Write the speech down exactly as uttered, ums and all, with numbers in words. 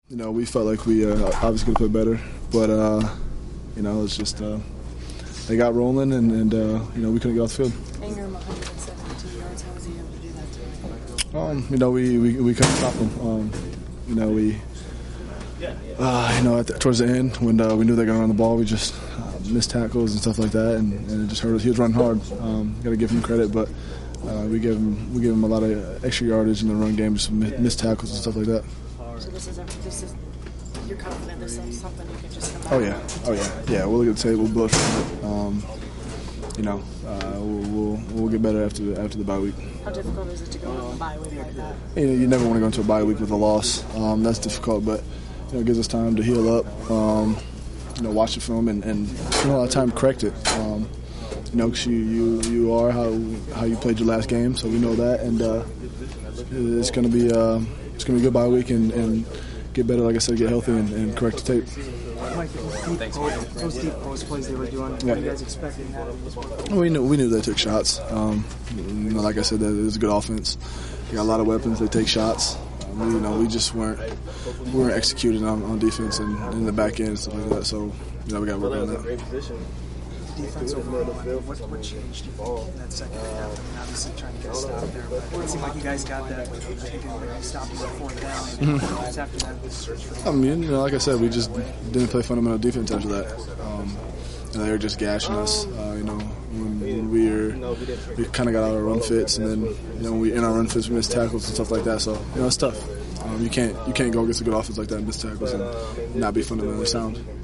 You know, we felt like we uh, obviously could have played better, but uh, you know, it's just uh, they got rolling, and, and uh, you know, we couldn't get off the field. Ingram, one hundred seventy-two yards. How was he able to do that tonight? Um, you know, we, we, we couldn't stop him. Um, you know, we uh, you know at the, towards the end when uh, we knew they were going to run the ball, we just uh, missed tackles and stuff like that, and, and it just hurt us. He was running hard. Um, got to give him credit, but uh, we gave him we gave him a lot of extra yardage in the run game, just missed tackles and stuff like that. So this is this is you're confident this is something you can just come back. Oh yeah, oh yeah, yeah. We'll look at the tape. We'll build from it. Um, you know, uh, we'll, we'll we'll get better after the, after the bye week. How difficult is it to go on a bye week like that? You know, you never want to go into a bye week with a loss. Um, that's difficult, but you know, it gives us time to heal up. Um, you know, watch the film and, and spend a lot of time to correct it. Um, you know, 'cause you, you you are how how you played your last game, so we know that, and uh, it's going to be. Uh, It's going to be a good bye week and, and get better, like I said, get healthy and, and correct the tape. Mike, those deep, post, those deep post plays they were doing, what yeah. are you guys expecting that? Well, we knew we knew they took shots. Um, you know, like I said, that it was a good offense. They got a lot of weapons. They take shots. Um, we, you know, we just weren't we weren't executing on, on defense and in the back end and stuff like that. So, you know, we got to work on that. Defense overall, I mean, what, what changed in that second half? I mean, obviously trying to get a stop there, but it seemed like you guys got that. I think you stopped the fourth down. Mm-hmm. Just after that, I mean, you know, like I said, we just didn't play fundamental defense after that. Um, and they were just gashing us. Uh, you know, when, when we were, we kind of got out of our run fits, and then you know, we in our run fits we missed tackles and stuff like that. So you know, it's tough. Um, you can't you can't go against a good offense like that and miss tackles and not be fundamentally sound.